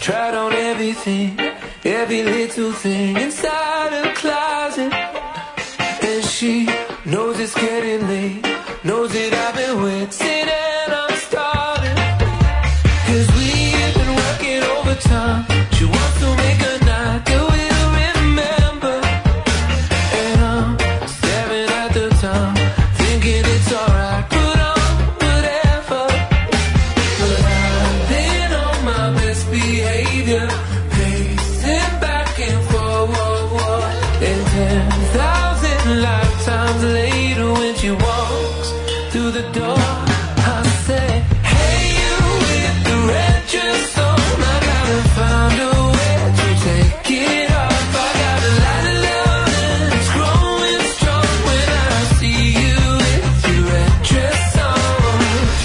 Tried on everything, every little thing inside her closet. And she knows it's getting late, knows that I've been waiting and I'm starting. 'Cause we've been working overtime. She wants to make a night that we'll remember. And I'm staring at the time, thinking it's alright, put on whatever. But I've been on my best behavior, pacing back and forward. And 10,000 lifetimes later, when she walks through the door, I say, hey, you with the red dress on, I gotta find a way to take it off. I got a lot of love and it's growing strong when I see you with your red dress on.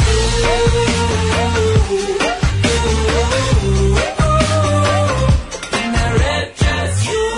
In that red dress,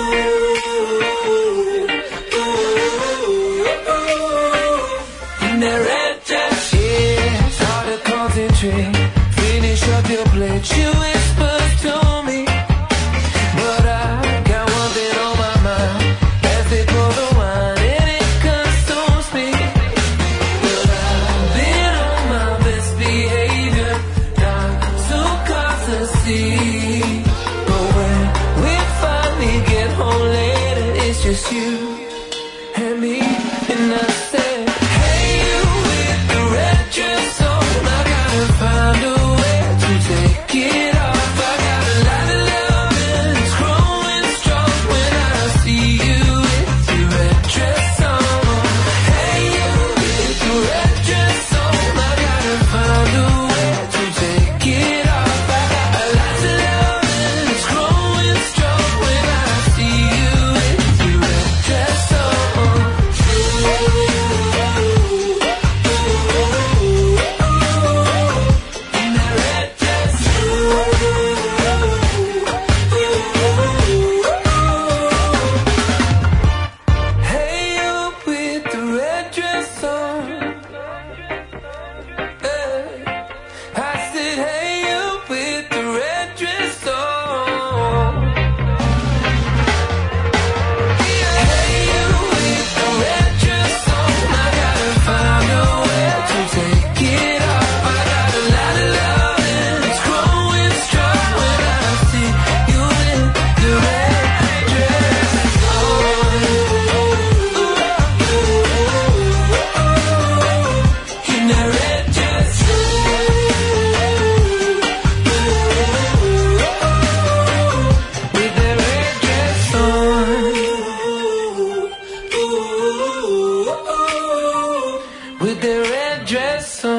in that red dress, yeah, it's hard to concentrate. Finish up your plate, she whispers to me, but I got one thing on my mind as they pour the wine and it consumes me. But I've been on my best behavior, not too close to see. But when we finally get home later, it's just you and me. And I said, hey, you with the red dress on, I gotta find a way to take it off. I got a lot of love and it's growing strong when I see you with your red dress on. Hey, you with the red dress on, I gotta find a way to take it off. I got a lot of love and it's growing strong when I see you with your red dress on. In that red dress, hey, you with the red dress on. I said, hey, you with the red dress on. Hey, you with the red dress on, I gotta find a way to take it off. I got a lot of love and it's growing strong when I see you with the red dress on. In that red dress, with that red dress on, with that red dress on.